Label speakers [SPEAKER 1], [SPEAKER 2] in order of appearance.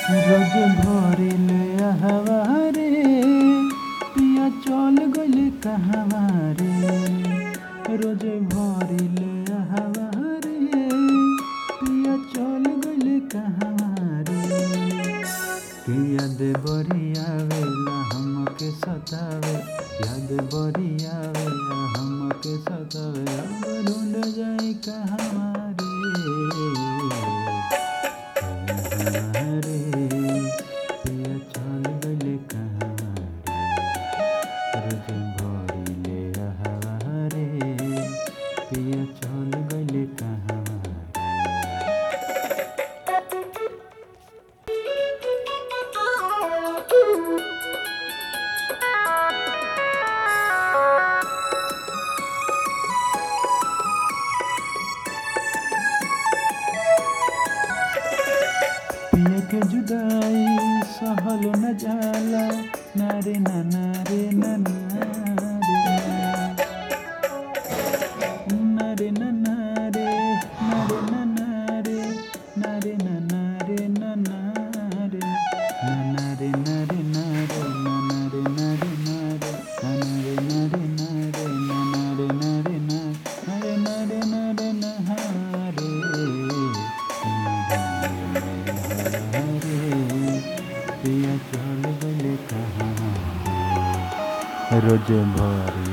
[SPEAKER 1] रोज भरिले हवारे पिया चल गइले कहवा रे। रोज भरिले हवारे पिया चल गइले कहवा रे। कि याद बरियावेला हमके सतावे, याद बरियावेला हमके सतावे। अब ढूंढ जाई कहवा रे पिया चल गइले कहवा रे। रोज भरिले हवारे पिया चल गइले कहवा पिया के जुदाई सहल न जाला। नारे नाना रे नाना रे नाना रे नारे नाना रे नारे नाना रे नाना रे नाना रे नारे नारे नाना रे नारे नारे नाना रे नारे नारे नाना रे नारे नारे नारे नारे नहारे। पिया चल गइले कहवा रे। रोज भर